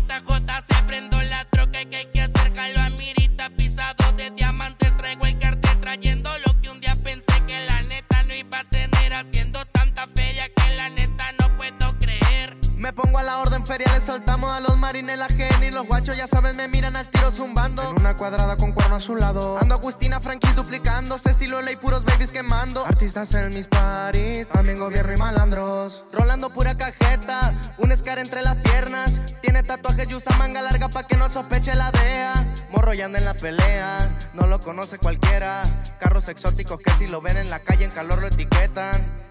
JJ se prendo la troca que hay que hacer jalo a mirita. Pisado de diamantes, traigo el cartel trayendo lo que un día pensé que la neta no iba a tener. Haciendo tanta feria que la neta no puedo creer. Me pongo a la orden feria, le soltamos a los marines la gen. Y los guachos ya sabes me miran al tiro zumbando. En una cuadrada con cuerno a su lado. Ando Agustina Franquis duplicándose, estilo ley, puros babies quemando. Artistas en mis paris, también gobierno y malandros. Rolando pura cajeta, un Scar entre las piernas. Tiene tatuajes y usa manga larga pa' que no sospeche la DEA. Morro ya anda en la pelea, no lo conoce cualquiera. Carros exóticos que si lo ven en la calle en calor lo etiquetan.